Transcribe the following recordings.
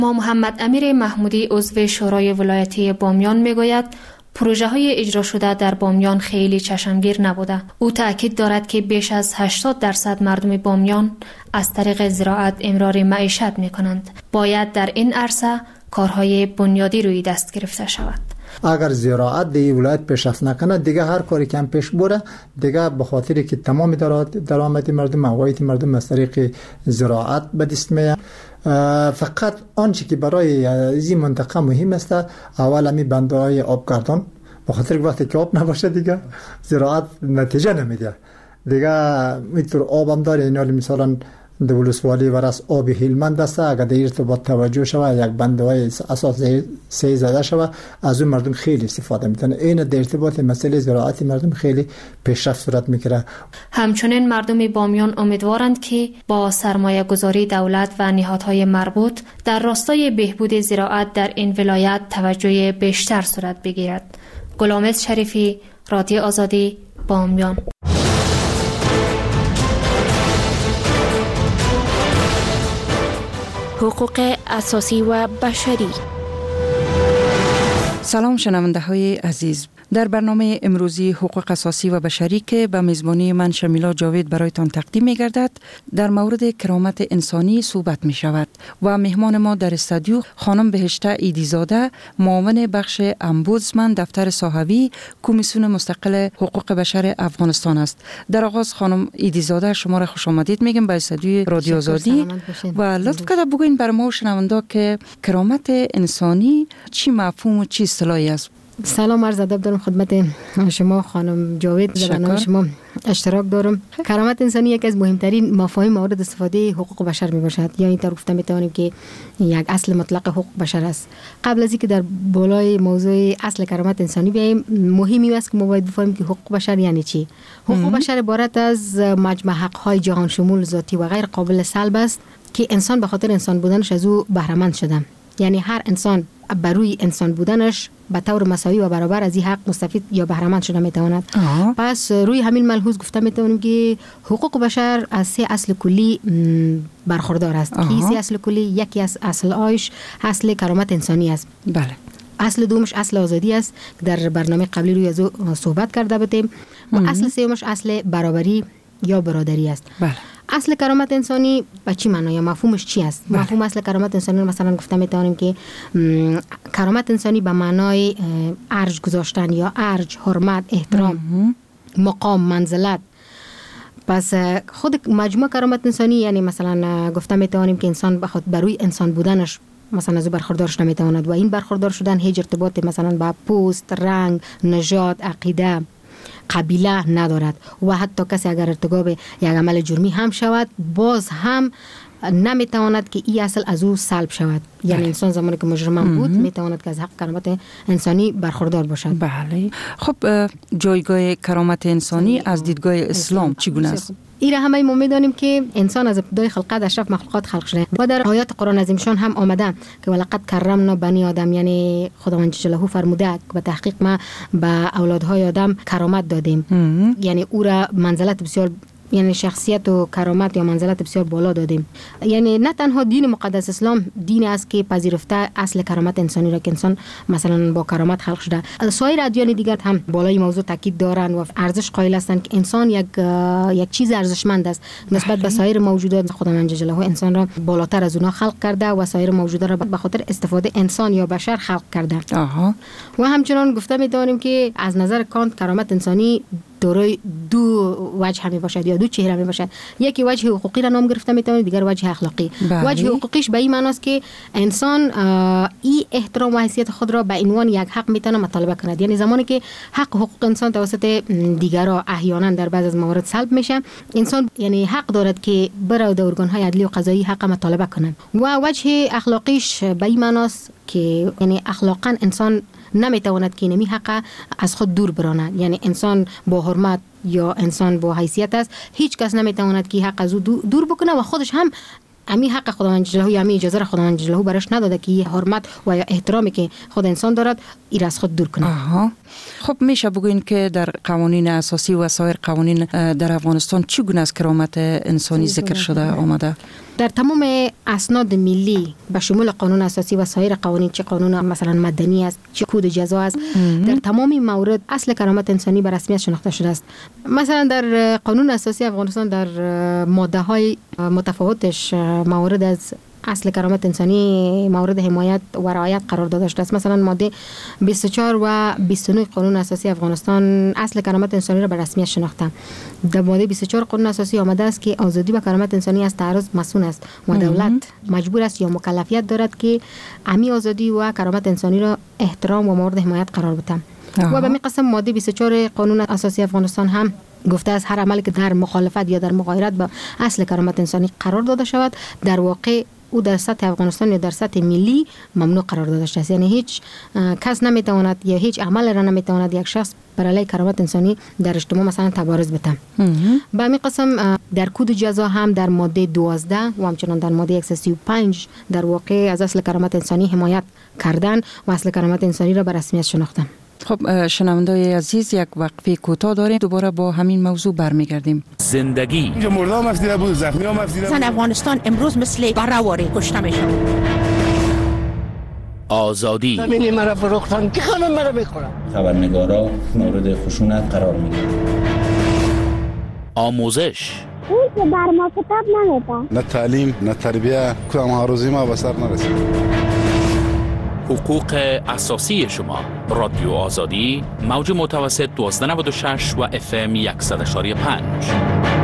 ما محمد امیر محمودی عضو شورای ولایتی بامیان میگوید پروژه های اجرا شده در بامیان خیلی چشمگیر نبوده. او تأکید دارد که بیش از 80% مردم بامیان از طریق زراعت امرار معیشت می کنند. باید در این عرصه کارهای بنیادی روی دست گرفته شود. اگر زراعت در ولایت پیشرفت نکنه دیگه هر کاری که هم پیش بره دیگه به خاطر که تمام درآمد مردم عواید مردم از طریق زراعت به دست میاد. فقط آنچه که برای این منطقه مهم است اول همی بندرهای آبگردان، به خاطر که وقتی که آب نباشه دیگه زراعت نتیجه نمیده. دیگه میتور آب هم داره، اینا مثلا دولسوالی ورس آب هلمند است، اگر در ارتباط توجه شود یک بندهای اساس سه زده شود از اون مردم خیلی استفاده میکنه. این در ارتباط مسئله زراعتی مردم خیلی پیشرفت صورت میکنه. همچنین مردم بامیان امیدوارند که با سرمایه گذاری دولت و نهادهای مربوط در راستای بهبود زراعت در این ولایت توجه بیشتر صورت بگیرد. غلامرضا شریفی، رادیو آزادی، بامیان. حقوق اساسی و بشری. سلام شنونده های عزیز، در برنامه امروزی حقوق اساسی و بشری که به میزبانی من شمیلا جاوید برایتان تقدیم می گردد در مورد کرامت انسانی صحبت می شود و مهمان ما در استودیو خانم بهشته ایدیزاده، معاون بخش امبودسمن دفتر صحوی کمیسیون مستقل حقوق بشر افغانستان است. در آغاز خانم ایدیزاده شما را خوش آمدید میگم به استودیو رادیو آزادی و لطف کرده بگوین بر ما شنونده که کرامت انسانی چی مفهوم و چی اصطلاحی است. سلام عرض ادب دارم خدمت شما خانم جاوید، در برنامه شما اشتراک دارم. کرامت انسانی یکی از مهمترین مفاهیم مورد استفاده حقوق بشر می باشد، یا اینطور گفته می توانیم که یک اصل مطلق حقوق بشر است. قبل از اینکه در بالای موضوع اصل کرامت انسانی بیاییم، مهمی است که ما باید بفهمیم که حقوق بشر یعنی چی. حقوق بشر عبارت از مجموع حق‌های جهان شمول ذاتی و غیر قابل سلب است که انسان به خاطر انسان بودنش از او بهره مند شده. یعنی هر انسان بروی انسان بودنش به طور مساوی و برابر از این حق مستفید یا بهره مند شده میتواند. پس روی همین ملحوظ گفته میتونیم که حقوق بشر از سه اصل کلی برخوردار است. که سه اصل کلی، یکی از اصل آیش اصل کرامت انسانی است. بله. اصل دومش اصل آزادی است، در برنامه قبلی روی از صحبت کرده بودیم. و اصل سومش اصل برابری یا برادری است. بله. اصل کرامت انسانی به چی معنی یا مفهومش چی است؟ مفهوم اصل کرامت انسانی مثلا گفته میتونیم که کرامت انسانی به معنای ارج گذاشتن یا ارج، حرمت، احترام، مقام، منزلت. پس خود مجموع کرامت انسانی یعنی مثلا گفته میتونیم که انسان بخواد بروی انسان بودنش مثلا از برخوردارش نمیتواند و این برخوردار شدن هیچ ارتباط مثلا با پوست، رنگ، نژاد، عقیده، قبیله ندارد و حتی کسی اگر ارتکاب یک عمل جرمی هم شود باز هم نمیتواند که این اصل از او سلب شود. یعنی انسان زمانی که مجرم بود میتواند که از حق کرامت انسانی برخوردار باشد. بله. خب جایگاه کرامت انسانی از دیدگاه اسلام چگونه است؟ این را همه ما میدانیم که انسان از ابتدای خلقت اشرف مخلوقات خلق شده و در آیات قرآن عظیم شان هم آمده که ولقد کرمنا بنی آدم، یعنی خداوند جلاله فرموده به تحقیق ما به اولادهای آدم کرامت دادیم. یعنی او را منزلت بسیار، یعنی شخصیت و کرامت یا منزلت بسیار بالا دادیم. یعنی نه تنها دین مقدس اسلام دین است که پذیرفته اصل کرامت انسانی را که انسان مثلا با کرامت خلق شده. سایر ادیان دیگر هم بالای موضوع تاکید دارند و ارزش قائل هستند که انسان یک چیز ارزشمند است نسبت به سایر موجودات. خداوند جلاله انسان را بالاتر از اونها خلق کرده و سایر موجودات را به خاطر استفاده انسان یا بشر خلق کرده. و همچنان گفته می‌دانیم که از نظر کانت کرامت انسانی دارای دو وجه می باشد یا دو چهره می باشد. یکی وجه حقوقی را نام گرفته می توانید، دیگر وجه اخلاقی. وجه حقوقیش به این معنی است که انسان این احترام و حیثیت خود را به عنوان یک حق میتونه مطالبه کند. یعنی زمانی که حقوق انسان توسط دیگران احیانا در بعض از موارد سلب میشه، انسان یعنی حق دارد که برای ارگان‌های عدلی و قضایی حق مطالبه کنند. و وجه اخلاقیش به این معنی است که یعنی اخلاقا انسان نمیتواند که نمی حق از خود دور براند. یعنی انسان با حرمت یا انسان با حیثیت است، هیچ کس نمیتواند که حق از او دور بکنه و خودش هم امی حق خداوند جلاله یا امی اجازه را خداوند جلاله برش نداده که حرمت و یا احترامی که خود انسان دارد این از خود دور کنه. خب میشه بگوین که در قوانین اساسی و سایر قوانین در افغانستان چگونه از کرامت انسانی ذکر شده آمده؟ در تمام اسناد ملی به شمول قانون اساسی و سایر قوانین، چه قانون مثلا مدنی است چه کد جزا است، در تمام مورد اصل کرامت انسانی به رسمیت شناخته شده است. مثلا در قانون اساسی افغانستان در ماده های متفاوتش مورد از اصل کرامت انسانی مورد حمایت و رعایت قرار داده شده است. مثلا ماده 24 و 29 قانون اساسی افغانستان اصل کرامت انسانی را به رسمیت شناخته. در ماده 24 قانون اساسی آمده است که آزادی و کرامت انسانی از تعرض مسئول است و دولت مجبور است یا مکلفیت دارد که امی آزادی و کرامت انسانی را احترام و مورد حمایت قرار بده. و به می قسم ماده 24 قانون اساسی افغانستان هم گفته است هر عملی که در مخالفت یا در مغایرت با اصل کرامت انسانی قرار داده شود در واقع او در سطح افغانستان یا در سطح ملی ممنوع قرار داده شده است. یعنی هیچ کس نمیتواند یا هیچ عمل را نمیتواند یک شخص بر علیه کرامت انسانی در اجتماع مثلا تبارز بده. به همین قسم در کد جزا هم در ماده 12 و همچنان در ماده 135 در واقع از اصل کرامت انسانی حمایت کردن و اصل کرامت انسانی را به رسمیت شناختن. خب شنونده‌های عزیز، یک وقفه کوتاه داریم، دوباره با همین موضوع برمیگردیم. زندگی مردم مفیده بود، زخمی ها مفیده بود. زن افغانستان امروز مثل بره‌واره کشته میشه. آزادی زمینی مرا فروختن که خانم مرا میخورن. خبرنگارا مورد خشونت قرار میگیرن. آموزش اون که بر ما کتاب نمیده. نه تعلیم نه تربیه، کدام هاروزی ما به سر نرسید. حقوق اساسی شما. رادیو آزادی، موج متوسط 1296 و FM 100.5.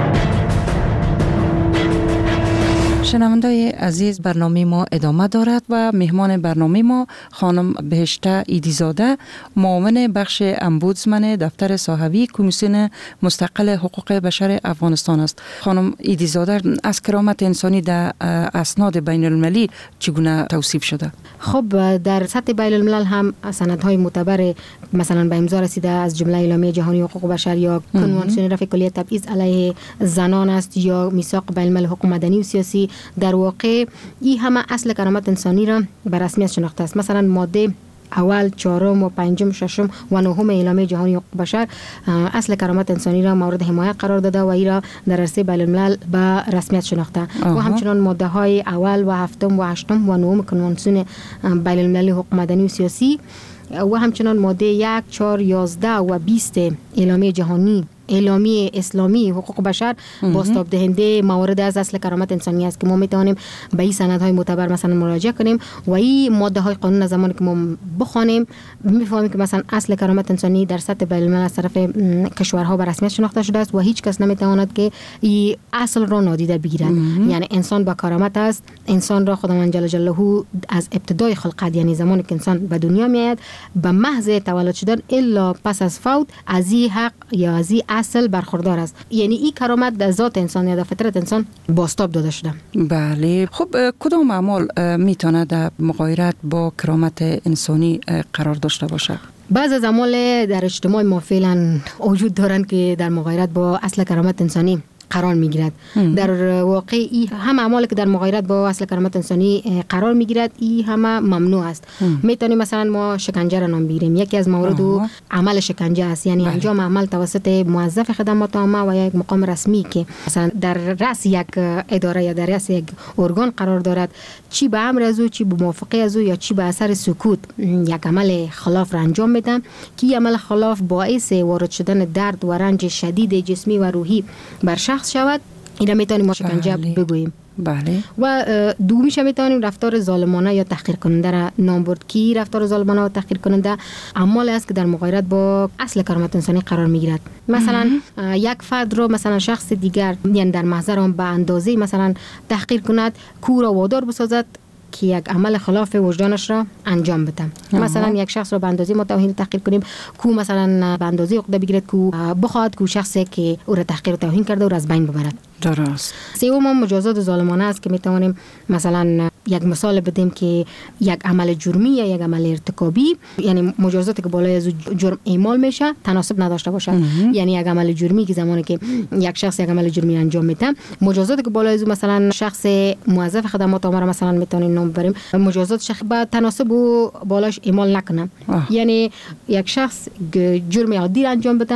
شنونده‌های عزیز، برنامه ما ادامه دارد و مهمان برنامه ما خانم بهشته ایدیزاده، معاون بخش امبودسمن دفتر صحوی کمیسیون مستقل حقوق بشر افغانستان است. خانم ایدیزاده، از کرامت انسانی در اسناد بین المللی چگونه توصیف شده؟ خب در سطح بین الملل هم سندهای معتبر مثلا به امضا رسیده، از جمله اعلامیه جهانی حقوق بشر یا کنوانسیون رفع کلیه تبعیض علیه زنان است یا میثاق بین الملل حقوق مدنی و سیاسی. در واقع این همه اصل کرامت انسانی را به رسمیت شناخته است. مثلا ماده اول، چهارم و پنجم، ششم و نهم اعلامیه جهانی حقوق بشر اصل کرامت انسانی را مورد حمایت قرار داده و این را در عرصه بین الملل به رسمیت شناخته. و همچنان ماده های اول و هفتم و هشتم و نهم کنوانسیون بین المللی حقوق مدنی و سیاسی و همچنان ماده 1، 4، 11 و 20 اعلامیه جهانی اعلامیه اسلامی حقوق بشر بازتاب دهنده موارد از اصل کرامت انسانی است که ما میتوانیم به این سندهای معتبر مثلا مراجعه کنیم و این ماده های قانون از زمانی که ما بخوانیم میفهمیم که مثلا اصل کرامت انسانی در سطح بین الملل از طرف کشورها به رسمیت شناخته شده است و هیچ کس نمیتواند که این اصل را نادیده بگیرد. یعنی انسان با کرامت است. انسان را خداوند جل جلاله از ابتدای خلقت، یعنی زمانی که انسان به دنیا میآید، به محض تولد شدن الا پس از فوت از این حق یا از این اصل برخوردار است. یعنی این کرامت در ذات انسان یا در فطرت انسان بازتاب داده شده. بله. خب کدام اعمال میتونه در مغایرت با کرامت انسانی قرار داشته باشه؟ بعض از اعمال در اجتماع ما فعلا وجود دارند که در مغایرت با اصل کرامت انسانی قرار میگیرد. در واقع این هم اعمالی که در مغایرت با اصل کرامت انسانی قرار میگیرد این همه ممنوع است. میتونیم مثلا ما شکنجه را نام بگیریم. یکی از موارد عمل شکنجه است، یعنی انجام عمل توسط موظف خدمات عامه و یک مقام رسمی که مثلا در رأس یک اداره یا در رأس یک ارگان قرار دارد، چی به امر از او، چی به موافقه از او یا چی به اثر سکوت یک عمل خلاف را انجام میدن که عمل خلاف باعث وارد شدن درد و رنج شدید جسمی و روحی بر شخص شود، این را میتونیم ما شکنجه بگوییم. بله. و دومیش میتونیم رفتار ظالمانه یا تحقیر کننده را نام برد که رفتار ظالمانه و تحقیر کننده اعمال است که در مغایرت با اصل کرامت انسانی قرار میگیرد. مثلا یک فرد رو مثلا شخص دیگر یعنی در محضر آن به اندازه مثلا تحقیر کند، کو را وادار بسازد که یک عمل خلاف وجدانش را انجام بده. مثلا یک شخص را به اندازه ما توهین تحقیر کنیم، کو مثلا به اندازه عقده بگیرد، کو بخواد کو شخصی که او را تحقیر و توهین کرده او را از بین ببرد. درست. سوم مجازات ظالمانه است که میتوانیم مثلا یک مثال بدیم که یک عمل جرمی یا یک عمل ارتکابی، یعنی مجازاتی که بالای از جرم اعمال میشه تناسب نداشته باشه. یعنی یک عمل جرمی که زمانی که یک شخص یک عمل جرمی انجام میده، مجازاتی که بالای از مثلا شخص موظف خدمات عامه مثلا میتونیم نام ببریم، مجازات شخص با تناسب و بالاش اعمال نکنه. یعنی یک شخص جرم عادی انجام بده،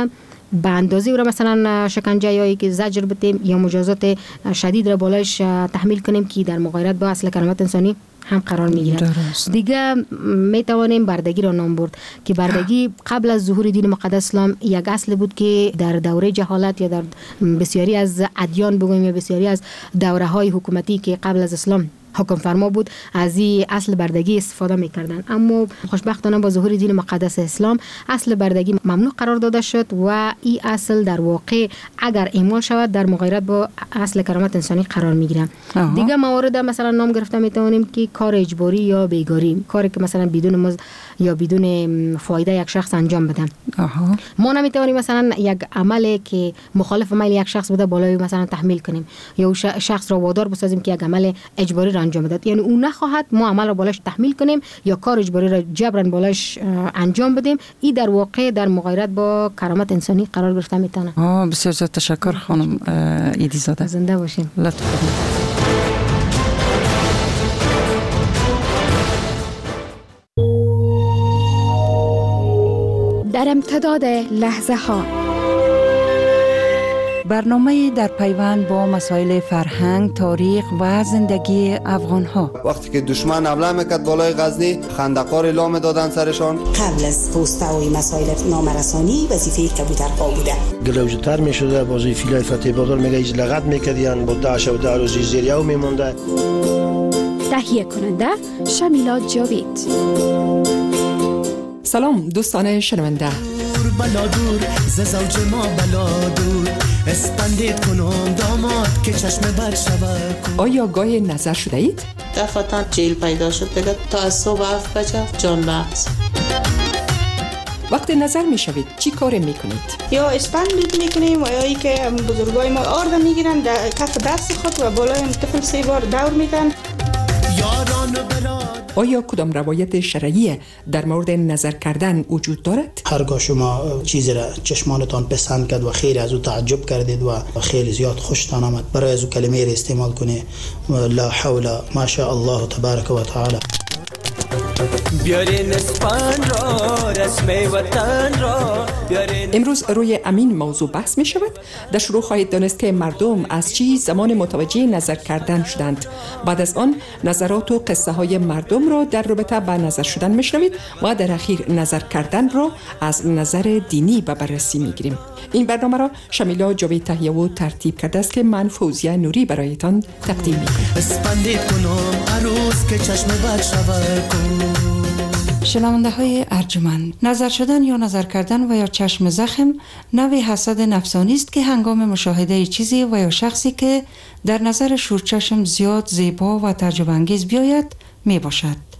به اندازه او را مثلا شکنجه یا که زجر بدیم یا مجازات شدید را بالایش تحمیل کنیم که در مغایرت با اصل کرامت انسانی هم قرار میگیرد. دیگه می توانیم بردگی را نام برد که بردگی قبل از ظهور دین مقدس اسلام یک اصل بود که در دوره جهالت یا در بسیاری از ادیان بگوییم یا بسیاری از دوره های حکومتی که قبل از اسلام حکم فرما بود از این اصل بردگی استفاده میکردن، اما خوشبختانه با ظهور دین مقدس اسلام اصل بردگی ممنوع قرار داده شد و این اصل در واقع اگر اعمال شود در مغایرت با اصل کرامت انسانی قرار میگیرن. دیگه موارد مثلا نام گرفته میتوانیم که کار اجباری یا بیگاری، کاری که مثلا بدون مزد یا بدون فایده یک شخص انجام بدن. ما نمیتوانیم مثلا یک عملی که مخالف میل یک شخص بوده بالای مثلا تحمیل کنیم یا شخص را وادار بسازیم که یک عمل اجباری را انجام بده، یعنی اون نخواهد ما عمل را بالایش تحمیل کنیم یا کار اجباری را جبران بالایش انجام بدیم. این در واقع در مغایرت با کرامت انسانی قرار گرفته میتونه. بسیار زیاد تشکر خانم ایدی زاده. زنده باشین. لطفا. در امتداد لحظه ها برنامه در پیوند با مسائل فرهنگ، تاریخ و زندگی افغان ها. وقتی که دشمن حمله میکرد بالای غزنی، خندقار اعلام دادن سرشان. قبل از پست و مسائل نامرسانی وظیفه کبوترها بوده. گلوجتر میشده، بازی فیلای فتح بادر میگه ایز لغت میکردین با داعش و دار روزی زیریو میمونده. تهیه کننده شمیلا جاوید. سلام دوستان شنونده. بلادور ز زوج ما بلادور اسپندید کنم داماد که چشم بد شود. آیا گاهی نظر شده اید؟ دفعتا جیل پیدا شد دیگه تا از صبح 7 بجه جان بحث. وقتی نظر می شوید چی کار می کنید؟ یا اسپندید می کنیم و یا ای که بزرگای ما آرد می گیرن در کف دست خود و بالای طفل 3 بار دور میدن. آیا کدام روایت شرعی در مورد نظر کردن وجود دارد؟ هرگاه شما چیزی را چشمانتان پسند کرد و خیلی از او تعجب کردید و خیلی زیاد خوشتان آمد، برای از او کلمه را استعمال کنید لا حول ما شاء الله تبارک و تعالی. بیارین اسپند را رسم وطن را. امروز روی امین موضوع بحث می شود. در شروع خواهید دانست که مردم از چی زمان متوجه نظر کردن شدند. بعد از آن نظرات و قصه های مردم را در رابطه با نظر شدن می شنوید و در اخیر نظر کردن را از نظر دینی به بررسی می گیریم. این برنامه را شمیلا جاوید تهیه و ترتیب کرده است که من فوزیه نوری برایتان تقدیم می کنم. اسپندید کنم عروس که چشم بد شود. شنونده های ارجمند، نظر شدن یا نظر کردن و یا چشم زخم نوعی حسد نفسانی است که هنگام مشاهده چیزی و یا شخصی که در نظر شورچشم زیاد زیبا و تعجب انگیز بیاید می باشد.